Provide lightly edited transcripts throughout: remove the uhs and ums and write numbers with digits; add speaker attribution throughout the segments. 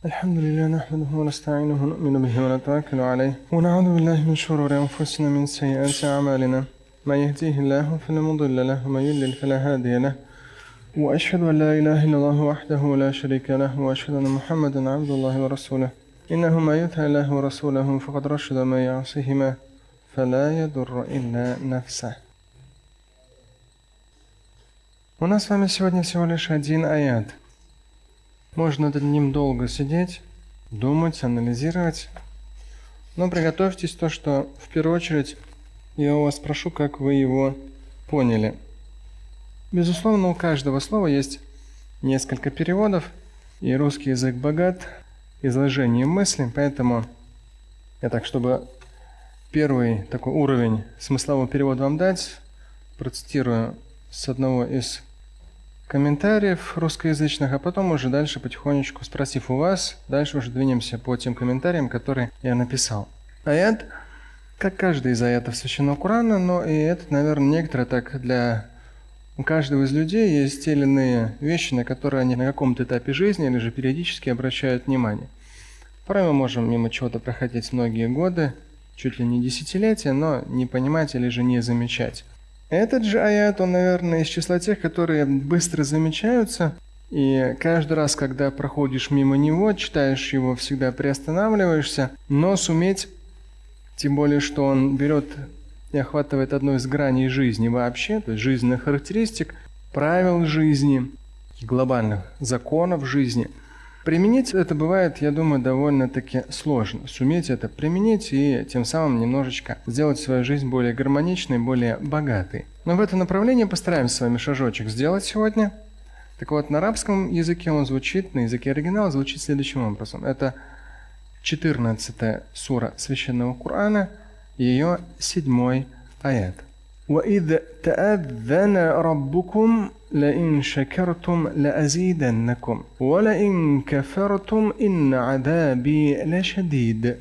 Speaker 1: الحمد لله نحمده ونستعينه ونؤمن به ونتوكل عليه ونعوذ بالله من شرور أنفسنا من سيئات أعمالنا من يهديه الله فلا مضل له ومن يضلل فلا هادي له وأشهد أن لا إله إلا الله وحده لا شريك له وأشهد أن محمدا عبد الله ورسوله إنه ما يطع الله ورسوله فقد رشد من يعصيهما فلا يضر إلا نفسه. У нас с вами сегодня всего лишь один аят. Можно над ним долго сидеть, думать, анализировать. Но приготовьтесь то, что в первую очередь я у вас спрошу, как вы его поняли. Безусловно, у каждого слова есть несколько переводов, и русский язык богат изложением мысли, поэтому я так, чтобы первый такой уровень смыслового перевода вам дать, процитирую с одного из комментариев русскоязычных, а потом уже дальше потихонечку, спросив у вас, дальше уже двинемся по тем комментариям, которые я написал. Аят, как каждый из аятов Священного Корана, но и этот, наверное, некоторые так для... У каждого из людей есть те или иные вещи, на которые они на каком-то этапе жизни или же периодически обращают внимание. Порой мы можем мимо чего-то проходить многие годы, чуть ли не десятилетия, но не понимать или же не замечать. Этот же аят, он, наверное, из числа тех, которые быстро замечаются, и каждый раз, когда проходишь мимо него, читаешь его, всегда приостанавливаешься, но суметь, тем более, что он берет и охватывает одну из граней жизни вообще, то есть жизненных характеристик, правил жизни, глобальных законов жизни. Применить это бывает, я думаю, довольно-таки сложно. Суметь это применить и тем самым немножечко сделать свою жизнь более гармоничной, более богатой. Но в это направление постараемся с вами шажочек сделать сегодня. Так вот, на арабском языке он звучит, на языке оригинала звучит следующим образом. Это 14 сура Священного Корана, ее 7 аят. وَإِذْ تَأَذَّنَ رَبُّكُمْ لَإِنْ شَكَرْتُمْ لَأَزِيدَنَّكُمْ وَلَإِنْ كَفَرْتُمْ إِنَّ عَذَابِي لَشَدِيدٌ.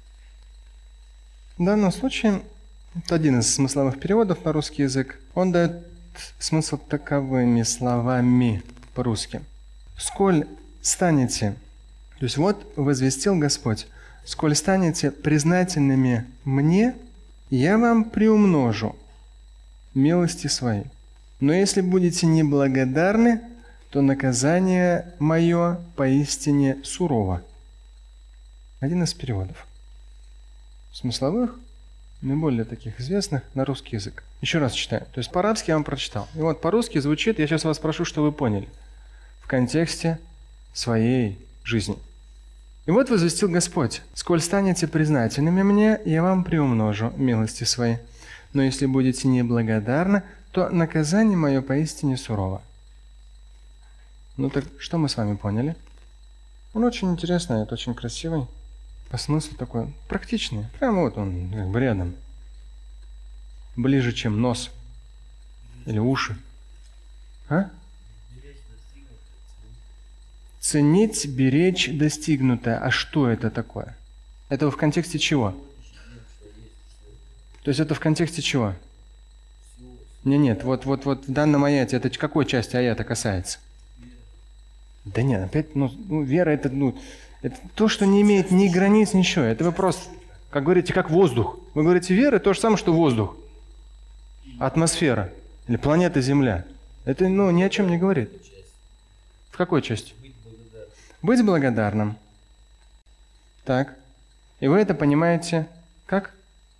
Speaker 1: В данном случае, это один из смысловых переводов на русский язык, он дает смысл таковыми словами по-русски. «Сколь станете», то есть вот возвестил Господь, «сколь станете признательными мне, я вам приумножу милости свои. Но если будете неблагодарны, то наказание мое поистине сурово». Один из переводов смысловых, наиболее таких известных на русский язык. Еще раз читаю. То есть по-арабски я вам прочитал. И вот по-русски звучит, я сейчас вас спрошу, что вы поняли, в контексте своей жизни. И вот возвестил Господь: «Сколь станете признательными мне, я вам приумножу милости свои. Но если будете неблагодарны, то наказание мое поистине сурово». Ну так что мы с вами поняли? Он очень интересный, это очень красивый, по смыслу такой практичный. Прямо вот он как бы рядом. Ближе, чем нос или уши. А? Ценить, беречь достигнутое. А что это такое? Это в контексте чего? То есть это в контексте чего? Нет, вот в данном аяте, это какой части аята касается? Да нет, опять, вера это то, что не имеет ни границ, ничего. Это вы просто, как говорите, как воздух. Вы говорите, вера то же самое, что воздух. Атмосфера или планета Земля. Это, ни о чем не говорит. В какой части? Быть благодарным. Так. И вы это понимаете как?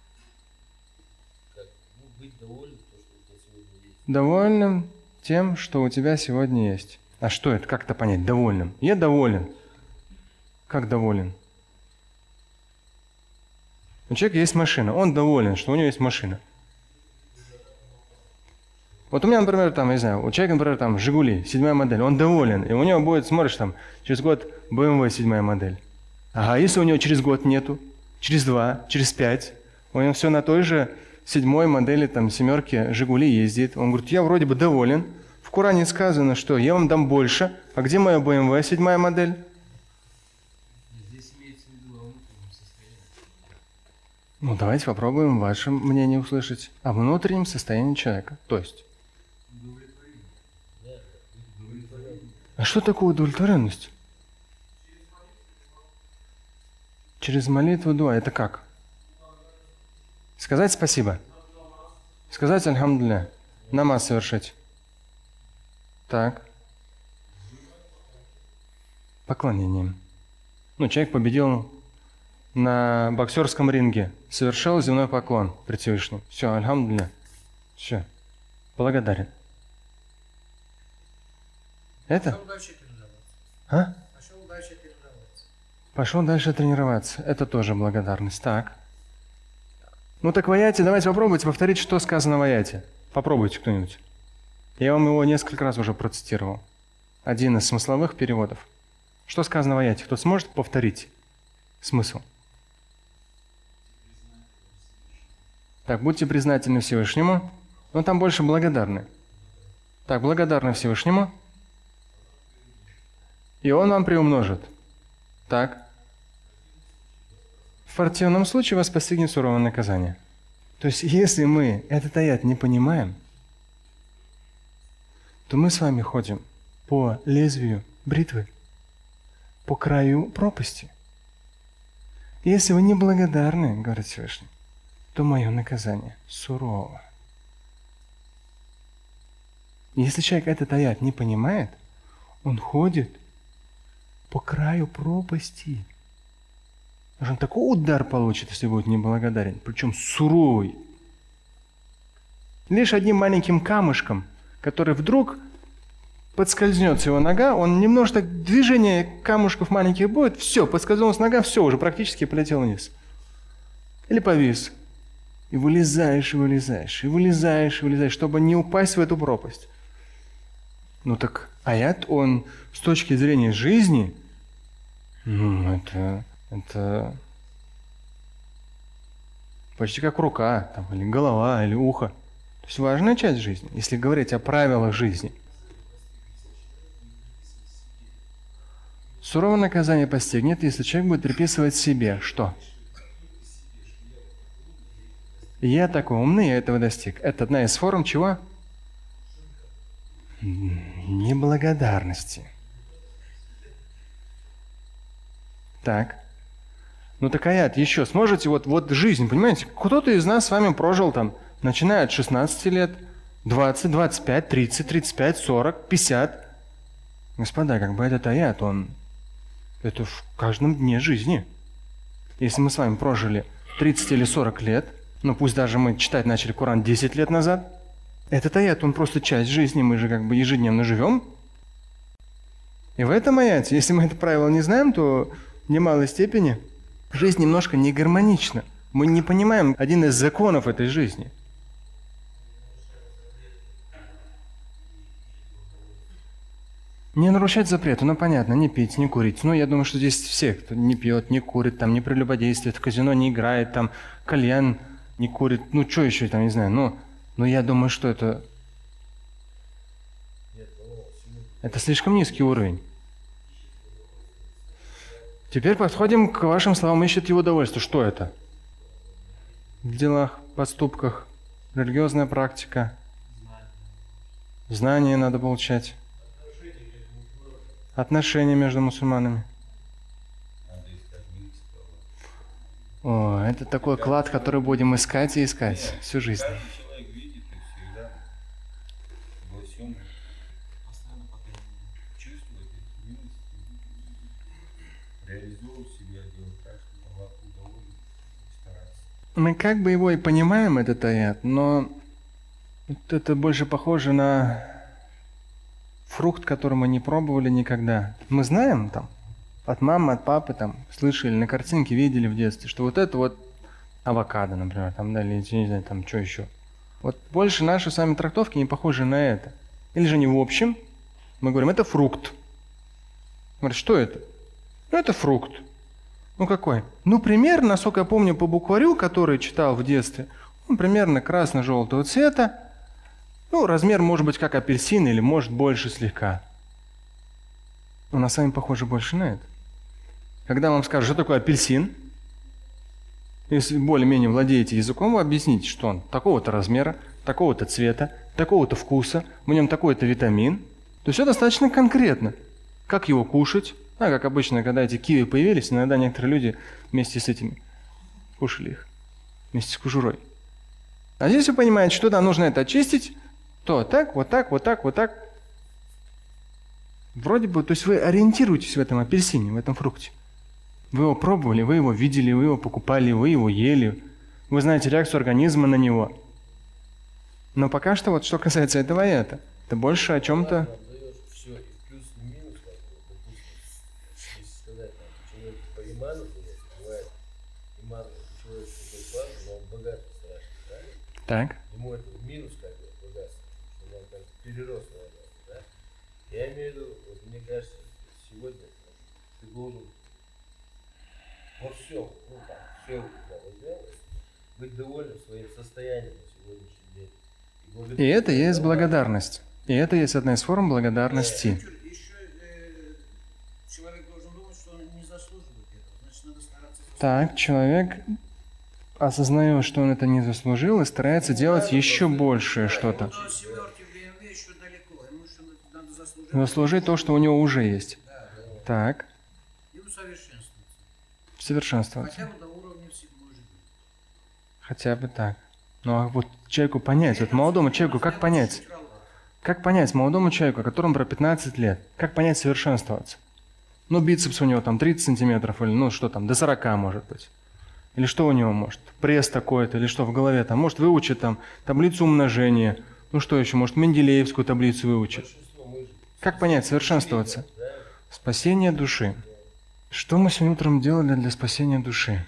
Speaker 2: Быть довольным тем, что у тебя сегодня есть.
Speaker 1: Довольным тем, что у тебя сегодня есть. А что это? Как это понять? Довольным. Я доволен. Как доволен? У человека есть машина. Он доволен, что у него есть машина. Вот у меня, например, не знаю, у человека, например, «Жигули», 7-я модель, он доволен, и у него будет, смотришь, через год BMW 7-я модель. Ага, если у него через год нету, через 2, через 5, у него все на той же 7-й модели, 7-ки «Жигули» ездит. Он говорит, я вроде бы доволен, в Коране сказано, что я вам дам больше, а где моя BMW 7-я модель?
Speaker 2: Здесь имеется в виду о внутреннем состоянии.
Speaker 1: Давайте попробуем ваше мнение услышать о внутреннем состоянии человека, то есть. А что такое удовлетворенность? Через молитву дуа. Это как? Сказать спасибо. Сказать альхамдулилля. Намаз совершить. Так. Поклонением. Человек победил на боксерском ринге. Совершил земной поклон пред Всевышним. Все, альхамдулилля. Все. Благодарен. Это?
Speaker 2: Пошел дальше тренироваться.
Speaker 1: А?
Speaker 2: Пошел дальше тренироваться.
Speaker 1: Пошел дальше тренироваться. Это тоже благодарность. Так. Так в аяте, давайте попробуйте повторить, что сказано в аяте. Попробуйте кто-нибудь. Я вам его несколько раз уже процитировал. Один из смысловых переводов. Что сказано в аяте? Кто сможет повторить смысл? Так, будьте признательны Всевышнему. Но там больше благодарны. Так, благодарны Всевышнему. И Он вам приумножит. Так. В противном случае вас постигнет суровое наказание. То есть, если мы этот аят не понимаем, то мы с вами ходим по лезвию бритвы, по краю пропасти. Если вы не благодарны, говорит Всевышний, то мое наказание сурово. Если человек этот аят не понимает, он ходит по краю пропасти. Он такой удар получит, если будет неблагодарен, причем суровый. Лишь одним маленьким камушком, который вдруг подскользнется его нога, он немножко движение камушков маленьких будет, все, подскользнулась нога, все, уже практически полетел вниз. Или повис. И вылезаешь, и вылезаешь, и вылезаешь, и вылезаешь, чтобы не упасть в эту пропасть. Так аят, он с точки зрения жизни, это почти как рука, или голова, или ухо. То есть важная часть жизни, если говорить о правилах жизни. Суровое наказание постигнет, если человек будет приписывать себе что? Я такой умный, я этого достиг. Это одна из форм чего? Неблагодарности. Так. Так аят еще. Сможете, вот жизнь, понимаете? Кто-то из нас с вами прожил начиная от 16 лет, 20, 25, 30, 35, 40, 50. Господа, этот аят, это в каждом дне жизни. Если мы с вами прожили 30 или 40 лет, пусть даже мы читать начали Коран 10 лет назад, этот аят, он просто часть жизни, мы же ежедневно живем. И в этом аяте, если мы это правило не знаем, то в немалой степени жизнь немножко не гармонична. Мы не понимаем один из законов этой жизни. Не нарушать запреты, понятно, не пить, не курить. Я думаю, что здесь все, кто не пьет, не курит, не прелюбодействует, в казино не играет, кальян не курит, что еще, не знаю, но я думаю, что это слишком низкий уровень. Теперь подходим к вашим словам, ищет его удовольствие. Что это? В делах, поступках, религиозная практика, знания надо получать, отношения между мусульманами. О, это такой клад, который будем искать и искать всю жизнь.
Speaker 3: Человек видит и всегда во всем чувствует эту милость, реализовывать себя, делать так, чтобы Аллах был доволен и стараться.
Speaker 1: Мы как бы его и понимаем, этот аят, но это больше похоже на фрукт, который мы не пробовали никогда. Мы знаем от мамы, от папы слышали, на картинке видели в детстве, что это авокадо, например, или не знаю, что еще. Больше наши с вами трактовки не похожи на это. Или же не в общем. Мы говорим, это фрукт. Говорят, что это? Это фрукт. Какой? Примерно, насколько я помню по букварю, который читал в детстве, он примерно красно-желтого цвета. Размер может быть как апельсин или может больше слегка. У нас с вами похоже больше на это. Когда вам скажут, что такое апельсин, если более-менее владеете языком, вы объясните, что он такого-то размера, такого-то цвета, такого-то вкуса, в нем такой-то витамин. То есть все достаточно конкретно. Как его кушать, А как обычно, когда эти киви появились, иногда некоторые люди вместе с этими кушали их, вместе с кожурой. А здесь вы понимаете, что да, нужно это очистить, то так, вот так, вот так, вот так. Вроде бы, то есть вы ориентируетесь в этом апельсине, в этом фрукте. Вы его пробовали, вы его видели, вы его покупали, вы его ели. Вы знаете реакцию организма на него. Но пока что, вот что касается этого и это больше о чем-то...
Speaker 3: Все, и плюс, и минус, как бы, допустим, если сказать, человек по иману, бывает, иман, человек такой план, но он богатый страшно, правильно?
Speaker 1: Так.
Speaker 3: Ему это минус, как бы, богатство, что он как перерос, наверное, да? Я имею в виду, вот мне кажется, сегодня ты должен во всем, ну там, все у тебя возьмешь, быть доволен своим состоянием на сегодняшний день.
Speaker 1: И это есть благодарность. И это есть одна из форм благодарности.
Speaker 2: Еще человек должен думать, что он не заслуживает этого. Значит, надо стараться.
Speaker 1: Так, человек осознает, что он это не заслужил, и старается делать еще большее что-то.
Speaker 2: До семерки в БМВ еще далеко. Ему еще надо заслужить.
Speaker 1: Заслужить то, что у него уже есть. Так.
Speaker 2: И усовершенствоваться.
Speaker 1: Совершенствоваться.
Speaker 2: Хотя бы до уровня седьмой жизни.
Speaker 1: Хотя бы так. Ну а вот человеку понять, вот молодому человеку как понять? Как понять молодому человеку, которому про 15 лет, как понять совершенствоваться? Ну, бицепс у него там 30 сантиметров, или ну что там, до 40 может быть. Или что у него может? Пресс такой-то, или что в голове там? Может выучит там таблицу умножения. Ну что еще, может Менделеевскую таблицу выучит. Как понять совершенствоваться? Спасение души. Что мы сегодня утром делали для спасения души?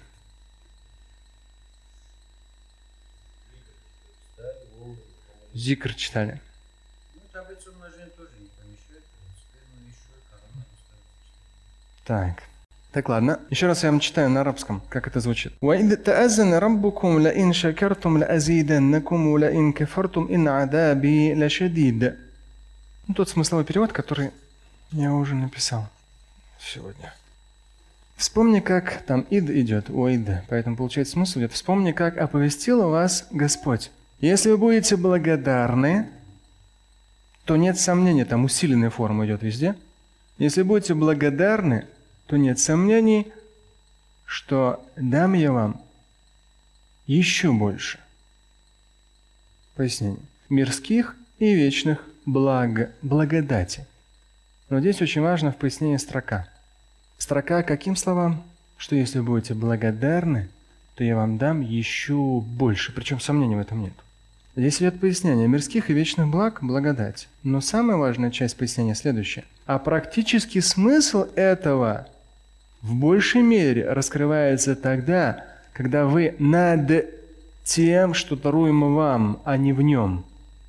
Speaker 1: Зикр читали.
Speaker 2: Ну, таблицу умножения тоже не помещает. Но еще корона поставить.
Speaker 1: Так. Так, ладно. Еще раз я вам читаю на арабском, как это звучит. وَإِذْ تَأَذَّنَ رَبُّكُمْ لَإِنْ شَكَرْتُمْ لَأَزِيدَنَّكُمْ وَلَإِنْ كَفَرْتُمْ إِنْ عَذَابِي لَشَدِيدٌ. Ну, тот смысловой перевод, который я уже написал сегодня. Вспомни, как там ид идет, оид, поэтому получается смысл идет. Вспомни, как оповестил вас Господь. Если вы будете благодарны, то нет сомнений, там усиленная форма идет везде. Если будете благодарны, то нет сомнений, что дам я вам еще больше. Пояснение. Мирских и вечных благ, благодати. Но здесь очень важно в пояснении строка. Строка каким словам? Что если вы будете благодарны, то я вам дам еще больше. Причем сомнений в этом нет. Здесь идет пояснение мирских и вечных благ, благодать. Но самая важная часть пояснения следующая. А практический смысл этого в большей мере раскрывается тогда, когда вы над тем, что даруемо вам, а не в нем.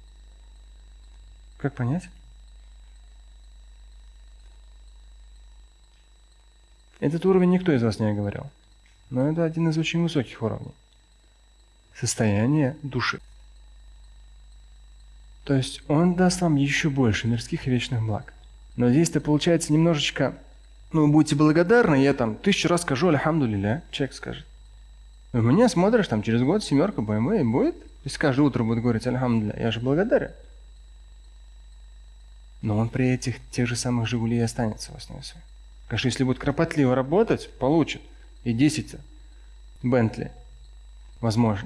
Speaker 1: Как понять? Этот уровень никто из вас не говорил. Но это один из очень высоких уровней. Состояние души. То есть он даст вам еще больше мирских и вечных благ. Но здесь-то получается немножечко, ну, вы будете благодарны, я там 1000 раз скажу «Альхамдулилля», человек скажет. У меня смотришь, там через год 7 BMW и будет. То есть каждое утро будет говорить «Альхамдулилля», я же благодарен. Но он при этих тех же самых «Жигули» и останется в основе своей. Конечно, если будет кропотливо работать, получит и 10 Бентли. Возможно.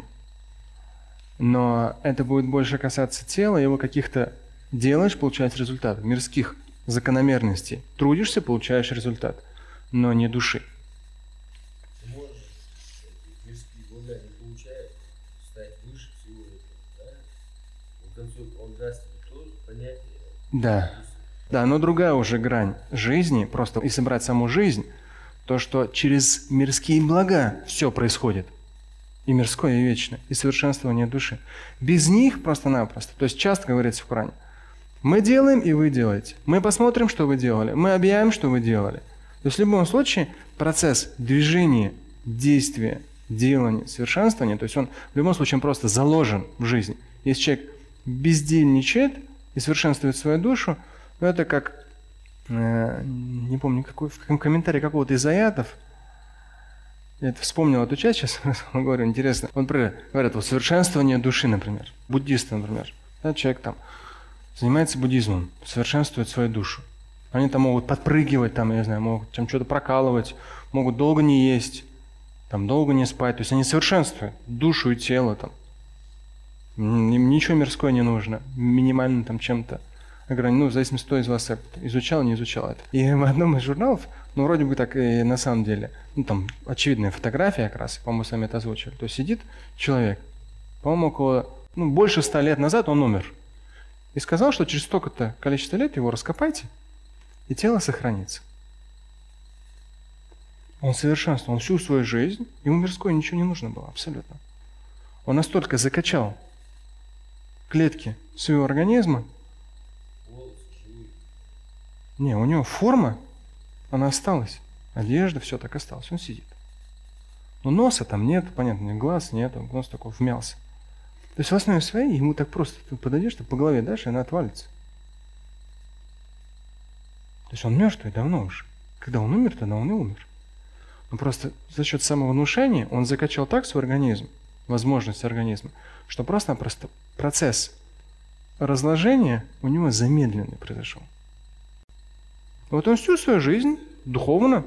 Speaker 1: Но это будет больше касаться тела, его каких-то делаешь, получаешь результат. Мирских закономерностей. Трудишься, получаешь результат. Но не души.
Speaker 3: Ты можешь эти мирские блага не получая стать выше всего этого, да? В конце он даст тебе тоже понятие.
Speaker 1: Да. Да, но другая уже грань жизни, просто если брать саму жизнь, то, что через мирские блага все происходит. И мирское, и вечное, и совершенствование души. Без них просто-напросто. То есть часто говорится в Коране. Мы делаем, и вы делаете. Мы посмотрим, что вы делали. Мы объявим, что вы делали. То есть в любом случае процесс движения, действия, делания, совершенствования, то есть он в любом случае просто заложен в жизнь. Если человек бездельничает и совершенствует свою душу, то это как, не помню, в каком комментарии какого-то из аятов, я это вспомнил эту часть, сейчас говорю, интересно. Он говорят, вот совершенствование души, например, буддисты, например. Да, человек там занимается буддизмом, совершенствует свою душу. Они там могут подпрыгивать, там, я не знаю, могут там что-то прокалывать, могут долго не есть, там, долго не спать. То есть они совершенствуют душу и тело. Там. Им ничего мирское не нужно. Минимально там чем-то ограничено. Ну, в зависимости, кто из вас изучал, не изучал это. И в одном из журналов, ну, вроде бы так и на самом деле, ну, там очевидная фотография как раз, по-моему, сами это озвучили. То есть сидит человек, по-моему, около, ну, больше 100 лет назад он умер. И сказал, что через столько-то количество лет его раскопайте, и тело сохранится. Он совершенствовал всю свою жизнь, ему мирское ничего не нужно было, абсолютно. Он настолько закачал клетки своего организма. Не, у него форма, она осталась. Одежда, все так осталось. Он сидит. Но носа там нет, понятно, глаз нет, нос такой вмялся. То есть в основе своей ему так просто ты подойдешь, ты по голове дашь, и она отвалится. То есть он мертвый давно уже. Когда он умер, тогда он и умер. Но просто за счет самовнушения он закачал так свой организм, возможность организма, что просто-напросто процесс разложения у него замедленный произошел. Вот он всю свою жизнь духовно,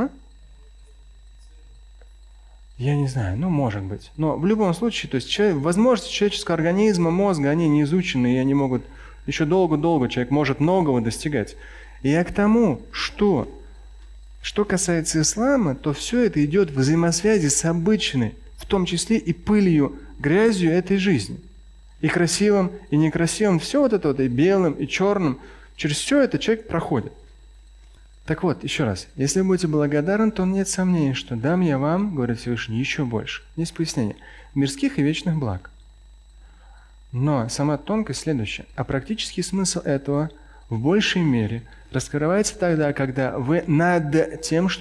Speaker 1: я не знаю, ну может быть. Но в любом случае, то есть возможности человеческого организма, мозга, они не изучены, и они могут еще долго-долго, человек может многого достигать. И я к тому, что касается ислама, то все это идет в взаимосвязи с обычной, в том числе и пылью, грязью этой жизни. И красивым, и некрасивым, все вот это вот, и белым, и черным, через все это человек проходит. Так вот, еще раз, если вы будете благодарны, то нет сомнений, что дам я вам, говорит Всевышний, еще больше. Есть пояснение. Мирских и вечных благ. Но сама тонкость следующая. А практический смысл этого в большей мере раскрывается тогда, когда вы над тем, что